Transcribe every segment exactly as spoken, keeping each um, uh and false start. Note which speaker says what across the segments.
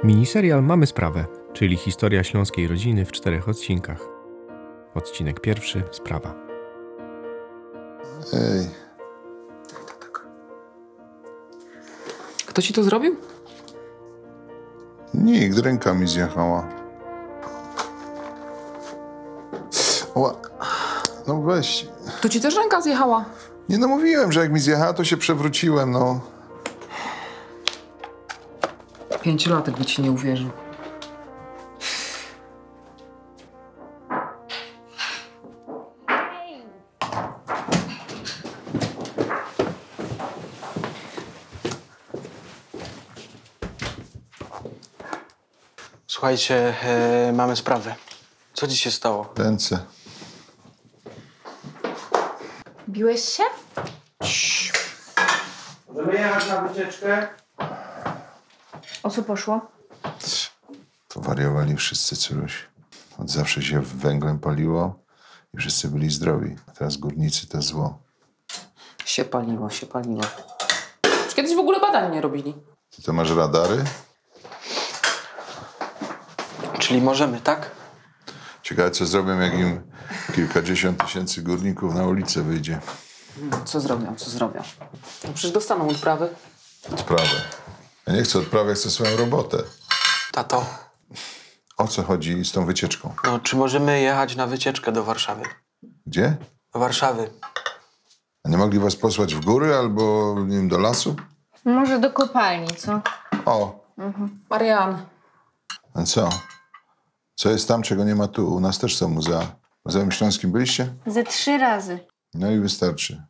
Speaker 1: Miniserial Mamy Sprawę, czyli historia śląskiej rodziny w czterech odcinkach. Odcinek pierwszy, sprawa.
Speaker 2: Ej.
Speaker 3: Tak, tak, tak. Kto ci to zrobił?
Speaker 2: Nikt, ręka mi zjechała. Ła. No weź.
Speaker 3: To ci też ręka zjechała?
Speaker 2: Nie no, mówiłem, że jak mi zjechała, to się przewróciłem, no.
Speaker 3: Pięciolatek by ci nie uwierzył.
Speaker 4: Słuchajcie, e, mamy sprawę. Co ci się stało?
Speaker 2: Ręce.
Speaker 5: Biłeś się?
Speaker 4: Możemy jechać na wycieczkę?
Speaker 5: O co poszło?
Speaker 2: Powariowali wszyscy, córuś. Od zawsze się węglem paliło i wszyscy byli zdrowi. A teraz górnicy to zło.
Speaker 3: Się paliło, się paliło. Czy kiedyś w ogóle badań nie robili?
Speaker 2: Ty to masz radary?
Speaker 4: Czyli możemy, tak?
Speaker 2: Ciekawe, co zrobią, jak im kilkadziesiąt tysięcy górników na ulicę wyjdzie.
Speaker 3: Co zrobią, co zrobią? No przecież dostaną odprawy.
Speaker 2: Odprawę. Ja nie chcę odprawy, ja chcę swoją robotę.
Speaker 4: Tato,
Speaker 2: O co chodzi z tą wycieczką?
Speaker 4: no czy możemy jechać na wycieczkę do Warszawy?
Speaker 2: Gdzie?
Speaker 4: Do Warszawy.
Speaker 2: A nie mogli was posłać w góry albo, nie wiem, do lasu?
Speaker 5: Może do kopalni, co?
Speaker 2: O,
Speaker 3: Marian,
Speaker 2: a co? Co jest tam, czego nie ma tu? U nas też są muzea. W Muzeum Śląskim byliście?
Speaker 5: Ze trzy razy.
Speaker 2: No i wystarczy.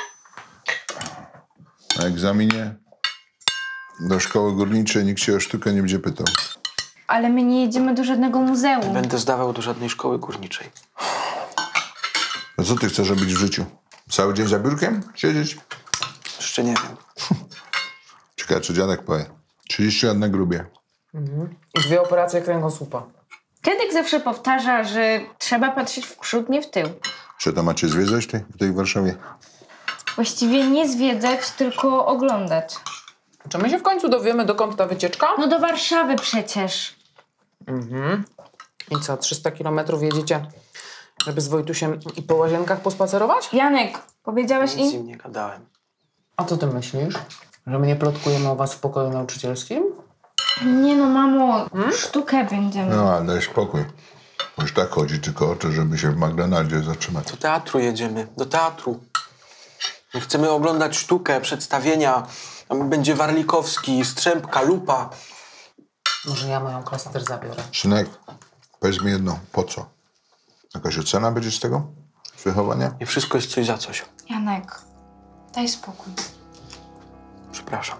Speaker 2: Na egzaminie do szkoły górniczej nikt się o sztukę nie będzie pytał.
Speaker 5: Ale my nie jedziemy do żadnego
Speaker 4: Nie
Speaker 5: muzeum.
Speaker 4: będę zdawał do żadnej szkoły górniczej.
Speaker 2: No co ty chcesz robić w życiu? Cały dzień za biurkiem siedzieć?
Speaker 4: Jeszcze nie wiem.
Speaker 2: Ciekawe, co dziadek powie. trzydzieści lat na grubie.
Speaker 3: i dwie operacje kręgosłupa.
Speaker 5: Dziadek zawsze powtarza, że trzeba patrzeć w przód, nie w tył.
Speaker 2: Czy to macie zwiedzać tej, w tej Warszawie?
Speaker 5: Właściwie nie zwiedzać, tylko oglądać.
Speaker 3: Czy my się w końcu dowiemy, dokąd ta wycieczka?
Speaker 5: No do Warszawy przecież.
Speaker 3: I co, trzysta kilometrów jedziecie, żeby z Wojtusiem i po łazienkach pospacerować?
Speaker 5: Janek, powiedziałeś
Speaker 4: Nic
Speaker 5: im?
Speaker 4: im nie gadałem.
Speaker 3: A co ty myślisz? Że my nie plotkujemy o was w pokoju nauczycielskim?
Speaker 5: Nie no, mamo, sztukę będziemy.
Speaker 2: No, ale daj spokój. Już tak chodzi tylko o to, żeby się w McDonaldzie zatrzymać.
Speaker 4: Do teatru jedziemy. Do teatru. My chcemy oglądać sztukę, przedstawienia. Tam będzie Warlikowski, Strzępka, Lupa.
Speaker 3: Może ja moją klasę też zabiorę.
Speaker 2: Synek, powiedz mi jedno. Po co? Jakaś ocena będzie z tego? Z wychowania?
Speaker 4: I wszystko jest coś za coś.
Speaker 5: Janek, daj spokój.
Speaker 4: Przepraszam.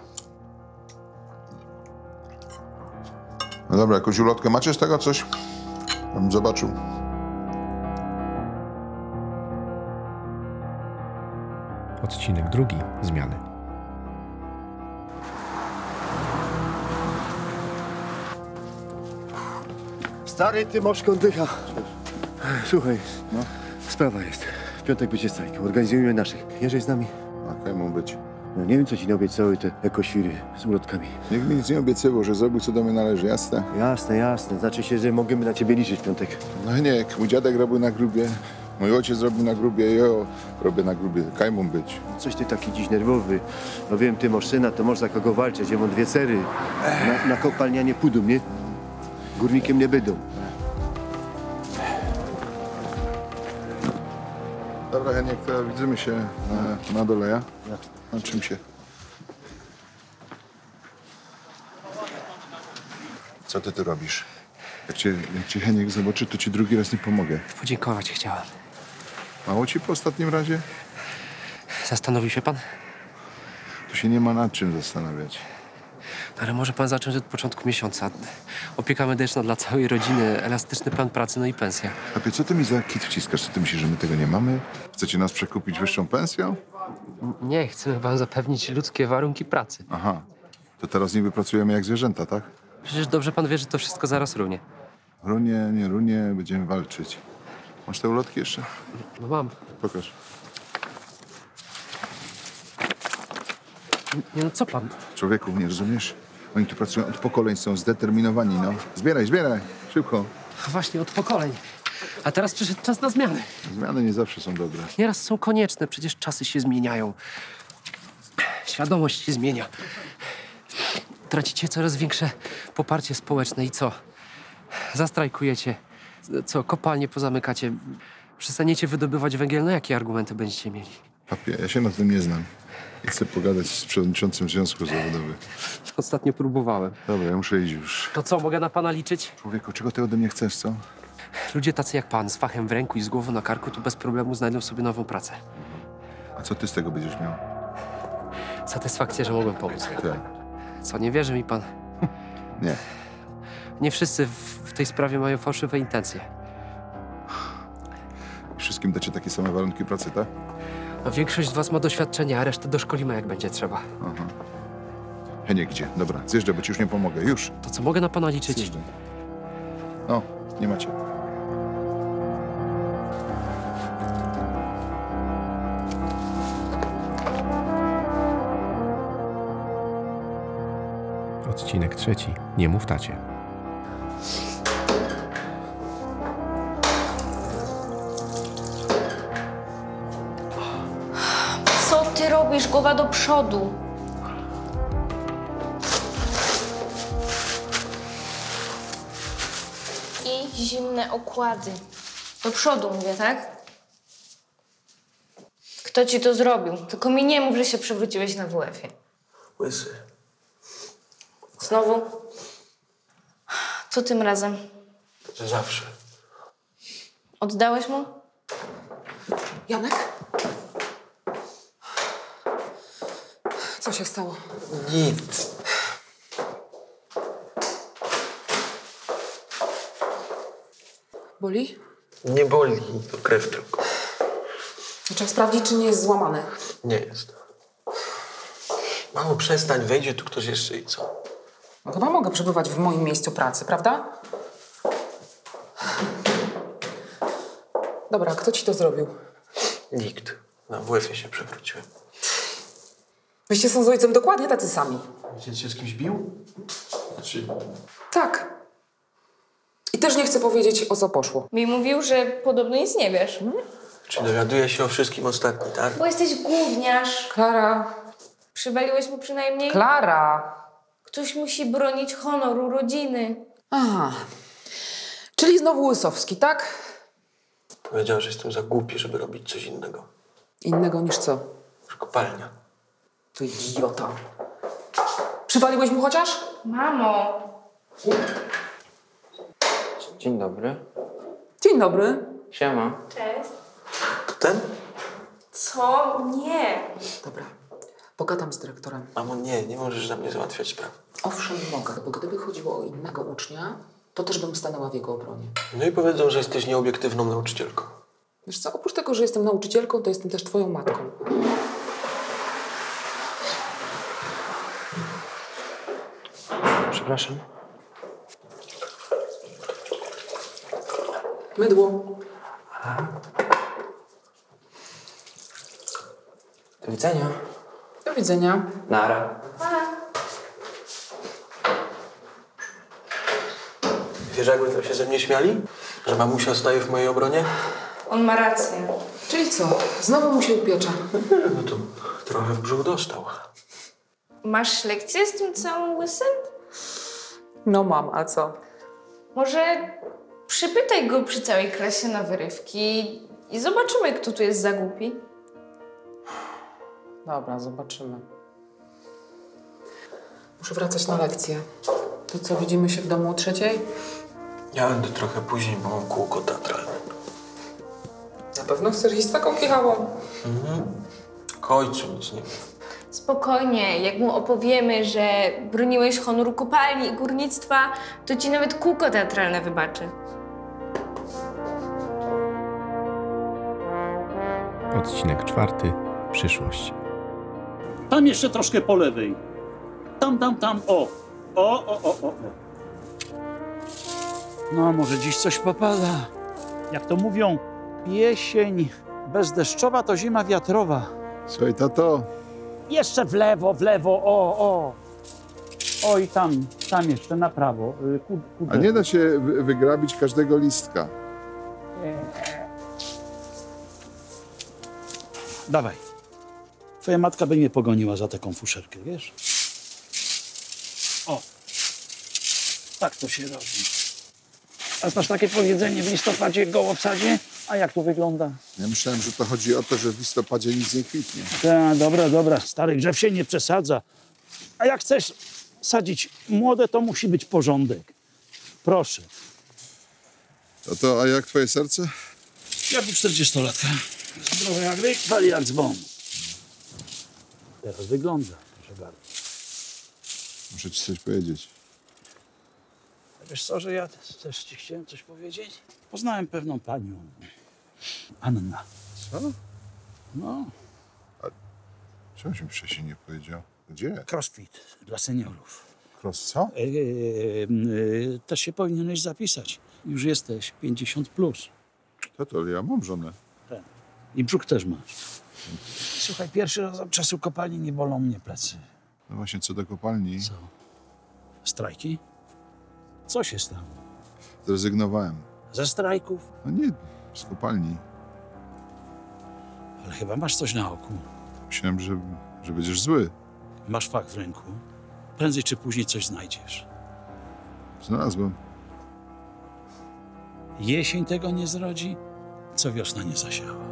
Speaker 2: No dobra, jakąś ulotkę macie z tego coś? Ja bym zobaczył.
Speaker 1: Odcinek drugi, zmiany.
Speaker 6: Stary Tymoszko oddycha. Słuchaj, no. Sprawa jest. W piątek będzie strajk. Organizujemy naszych. Jeżdżaj z nami.
Speaker 2: A kaj mu być?
Speaker 6: No nie wiem, co ci naobiecały te ekoświry z ulotkami.
Speaker 2: Nikt mi nic nie obiecywał, że zrobił, co do mnie należy, jasne?
Speaker 6: Jasne, jasne. Znaczy się, że możemy na ciebie liczyć w piątek.
Speaker 2: No nie, jak mój dziadek robił na grubie, mój ojciec robił na grubie, ja robię na grubie. Kaj mu być?
Speaker 6: Coś ty taki dziś nerwowy. No wiem, ty masz syna, to masz za kogo walczyć. Ja mam dwie cery. Na, na kopalnia nie pójdą, nie? Górnikiem nie będą.
Speaker 2: Dobra, Heniek, to widzimy się na, na dole, ja? Na czym się? Co ty tu robisz? Jak cię, jak cię Heniek zobaczy, to ci drugi raz nie pomogę.
Speaker 7: Podziękować chciałem.
Speaker 2: Mało ci po ostatnim razie?
Speaker 7: Zastanowił się pan?
Speaker 2: Tu się nie ma nad czym zastanawiać.
Speaker 7: Ale może pan zacząć od początku miesiąca. Opieka medyczna dla całej rodziny, elastyczny plan pracy, no i pensja.
Speaker 2: Papie, co ty mi za kit wciskasz? Co ty myślisz, że my tego nie mamy? Chcecie nas przekupić wyższą pensją?
Speaker 7: Nie, chcemy wam zapewnić ludzkie warunki pracy.
Speaker 2: Aha. To teraz niby pracujemy jak zwierzęta, tak?
Speaker 7: Przecież dobrze pan wie, że to wszystko zaraz runie.
Speaker 2: Runie, nie runie, będziemy walczyć. Masz te ulotki jeszcze?
Speaker 7: No mam.
Speaker 2: Pokaż.
Speaker 7: Nie no, co pan?
Speaker 2: Człowieku, nie rozumiesz? Oni tu pracują od pokoleń, są zdeterminowani, no. Zbieraj, zbieraj, szybko.
Speaker 7: Właśnie od pokoleń. A teraz przyszedł czas na zmiany.
Speaker 2: Zmiany nie zawsze są dobre.
Speaker 7: Nieraz są konieczne, przecież czasy się zmieniają. Świadomość się zmienia. Tracicie coraz większe poparcie społeczne i co? Zastrajkujecie. Co, kopalnie pozamykacie. Przestaniecie wydobywać węgiel. No jakie argumenty będziecie mieli?
Speaker 2: Papie, ja się na tym nie znam. I chcę pogadać z przewodniczącym Związku Zawodowym.
Speaker 7: Ostatnio próbowałem.
Speaker 2: Dobra, ja muszę iść już.
Speaker 7: To co, mogę na pana liczyć?
Speaker 2: Człowieku, czego ty ode mnie chcesz, co?
Speaker 7: Ludzie tacy jak pan, z fachem w ręku i z głową na karku, tu bez problemu znajdą sobie nową pracę.
Speaker 2: A co ty z tego będziesz miał?
Speaker 7: Satysfakcję, że mogłem pomóc.
Speaker 2: Tak.
Speaker 7: Co, nie wierzy mi pan?
Speaker 2: Nie.
Speaker 7: Nie wszyscy w, w tej sprawie mają fałszywe intencje.
Speaker 2: Wszystkim dacie takie same warunki pracy, tak?
Speaker 7: No, większość z was ma doświadczenie, a resztę doszkolimy, jak będzie trzeba.
Speaker 2: Aha. Heniek gdzie? Dobra, zjeżdżaj, bo ci już nie pomogę. Już.
Speaker 7: To co, mogę na pana liczyć?
Speaker 2: Zjeżdżaj. No, nie macie.
Speaker 1: Odcinek trzeci. Nie mów tacie.
Speaker 5: Co ty robisz? Głowa do przodu. I zimne okłady. Do przodu mówię, tak? Kto ci to zrobił? Tylko mi nie mów, że się przewróciłeś na W F-ie.
Speaker 4: Łysy.
Speaker 5: Znowu? Co tym razem?
Speaker 4: To zawsze.
Speaker 5: Oddałeś mu?
Speaker 3: Janek? Co się stało?
Speaker 4: Nic.
Speaker 3: Boli?
Speaker 4: Nie boli, to krew tylko.
Speaker 3: Trzeba sprawdzić, czy nie jest złamany.
Speaker 4: Nie jest. Mamo, przestań, wejdzie tu ktoś jeszcze i co?
Speaker 3: No chyba mogę przebywać w moim miejscu pracy, prawda? Dobra, kto ci to zrobił?
Speaker 4: Nikt. Na W F-ie się przewróciłem.
Speaker 3: Wyście są z ojcem dokładnie tacy sami.
Speaker 4: Ojciec się z kimś bił? Znaczy...
Speaker 3: Tak. I też nie chcę powiedzieć, o co poszło.
Speaker 5: Mi mówił, że podobno nic nie wiesz.
Speaker 4: Czy dowiaduje się o wszystkim ostatni, tak?
Speaker 5: Bo jesteś gówniarz.
Speaker 3: Klara.
Speaker 5: Przywaliłeś mu przynajmniej?
Speaker 3: Klara!
Speaker 5: Ktoś musi bronić honoru rodziny.
Speaker 3: Aha. Czyli znowu Łysowski, tak?
Speaker 4: Powiedział, że jestem za głupi, żeby robić coś innego.
Speaker 3: Innego niż co?
Speaker 4: Już kopalnia.
Speaker 3: To idiota. Przywaliłeś mu chociaż?
Speaker 5: Mamo!
Speaker 8: Dzień dobry.
Speaker 3: Dzień dobry.
Speaker 8: Siema.
Speaker 5: Cześć.
Speaker 4: To ten?
Speaker 5: Co? Nie.
Speaker 3: Dobra. Pogadam z dyrektorem.
Speaker 4: Mamo, nie, nie możesz za mnie załatwiać spraw.
Speaker 3: Owszem, mogę, bo gdyby chodziło o innego ucznia, to też bym stanęła w jego obronie.
Speaker 4: No i powiedzą, że jesteś nieobiektywną nauczycielką.
Speaker 3: Wiesz co, oprócz tego, że jestem nauczycielką, to jestem też twoją matką.
Speaker 4: Przepraszam.
Speaker 3: Mydło.
Speaker 8: Do widzenia.
Speaker 3: Do widzenia.
Speaker 8: Nara.
Speaker 4: Wiesz, jakby to się ze mnie śmiali? Że mamusia staje w mojej obronie?
Speaker 5: On ma rację.
Speaker 3: Czyli co? Znowu mu się upiecza.
Speaker 4: No to trochę w brzuch dostał.
Speaker 5: Masz lekcję z tym całym łysym?
Speaker 3: No mam, a co?
Speaker 5: Może przypytaj go przy całej klasie na wyrywki i zobaczymy, kto tu jest za głupi.
Speaker 3: Dobra, zobaczymy. Muszę wracać na lekcję. To co, widzimy się w domu o trzeciej?
Speaker 4: Ja będę trochę później, bo mam kółko teatralne.
Speaker 3: Na pewno chcesz iść z taką kichałą.
Speaker 4: Mhm. K ojcu nic nie wiem.
Speaker 5: Spokojnie, jak mu opowiemy, że broniłeś honoru kopalni i górnictwa, to ci nawet kółko teatralne wybaczy.
Speaker 1: Odcinek czwarty. Przyszłość.
Speaker 9: Tam jeszcze troszkę po lewej. Tam, tam, tam, o. O, o, o, o, o. No, może dziś coś popada. Jak to mówią, jesień bezdeszczowa to zima wiatrowa.
Speaker 2: Słuchaj, tato,
Speaker 9: Jeszcze w lewo, w lewo, o, o. Oj, tam, tam jeszcze, na prawo. y, Ku, ku
Speaker 2: A nie da się wy- wygrabić każdego listka.
Speaker 9: Dawaj. Twoja matka by mnie pogoniła za taką fuszerkę, wiesz? O, tak to się robi. A znasz takie powiedzenie w listopadzie goło w sadzie? A jak to wygląda?
Speaker 2: Ja myślałem, że to chodzi o to, że w listopadzie nic nie kwitnie.
Speaker 9: Ta, dobra, dobra, stary drzew się nie przesadza. A jak chcesz sadzić młode, to musi być porządek. Proszę.
Speaker 2: No to, a jak twoje serce?
Speaker 9: Ja tu czterdziestolatka. Zdrowe jak ryk, pali jak dzwon. Teraz wygląda, proszę bardzo.
Speaker 2: Muszę ci coś powiedzieć.
Speaker 9: Wiesz co, że ja też ci chciałem coś powiedzieć? Poznałem pewną panią. Anna.
Speaker 2: Co?
Speaker 9: No,
Speaker 2: Czemuś mi wcześniej nie powiedział? Gdzie?
Speaker 9: crossfit dla seniorów.
Speaker 2: Cross co?
Speaker 9: E, e, e, też się powinieneś zapisać. Już jesteś pięćdziesiąt plus.
Speaker 2: Tato, ale ja mam żonę.
Speaker 9: I brzuch też masz. Słuchaj, pierwszy raz od czasu kopalni nie bolą mnie plecy.
Speaker 2: No właśnie, co do kopalni,
Speaker 9: Co? Strajki? Co się stało?
Speaker 2: zrezygnowałem.
Speaker 9: Ze strajków?
Speaker 2: No nie, z kopalni.
Speaker 9: Ale chyba masz coś na oku.
Speaker 2: Myślałem, że, że będziesz zły.
Speaker 9: Masz fach w ręku. Prędzej czy później coś znajdziesz.
Speaker 2: Znalazłem.
Speaker 9: Jesień tego nie zrodzi, co wiosna nie zasiała.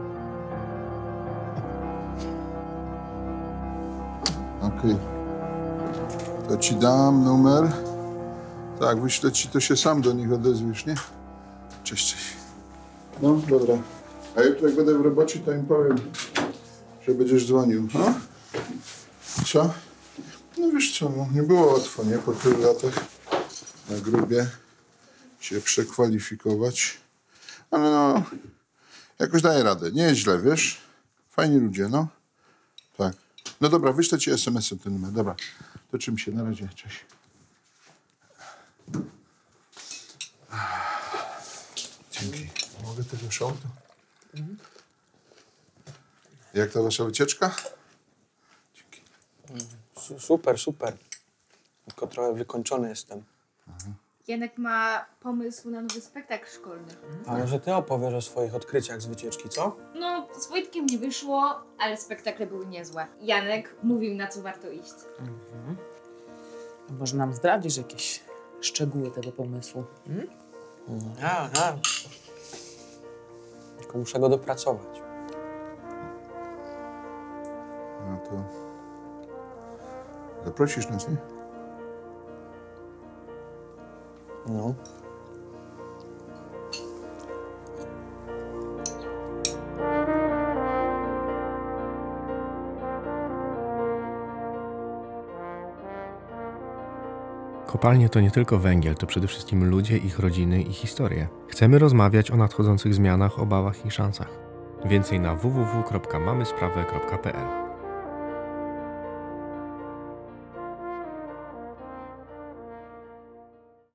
Speaker 2: Okej. To ci dam numer. Tak, wyślę ci, to się sam do nich odezwiesz, nie? Cześć, cześć. No, dobra. A jutro jak będę w robocie, to im powiem, że będziesz dzwonił, no? Co? No wiesz co, no, nie było łatwo, nie? Po tylu latach na grubie się przekwalifikować. Ale no, jakoś daję radę. Nie jest źle, wiesz? Fajni ludzie, no. Tak. No dobra, wyślę ci es em esem ten numer. Dobra, to czym się na razie. Cześć. Dzięki. Mogę tego show? Jak ta wasza wycieczka? Dzięki.
Speaker 4: Su- Super, super. Tylko trochę wykończony jestem.
Speaker 5: Janek ma pomysł na nowy spektakl szkolny.
Speaker 4: A może ty opowiesz o swoich odkryciach z wycieczki, co?
Speaker 5: No, z Wojtkiem nie wyszło, ale spektakle były niezłe. Janek mówił, na co warto iść.
Speaker 3: A może nam zdradzisz jakieś szczegóły tego pomysłu? Hmm?
Speaker 4: A, a. Tylko muszę go dopracować.
Speaker 2: No to zaprosisz nas, nie?
Speaker 4: No.
Speaker 1: Kopalnie to nie tylko węgiel, to przede wszystkim ludzie, ich rodziny i historie. Chcemy rozmawiać o nadchodzących zmianach, obawach i szansach. Więcej na w w w kropka mamy sprawę kropka p l.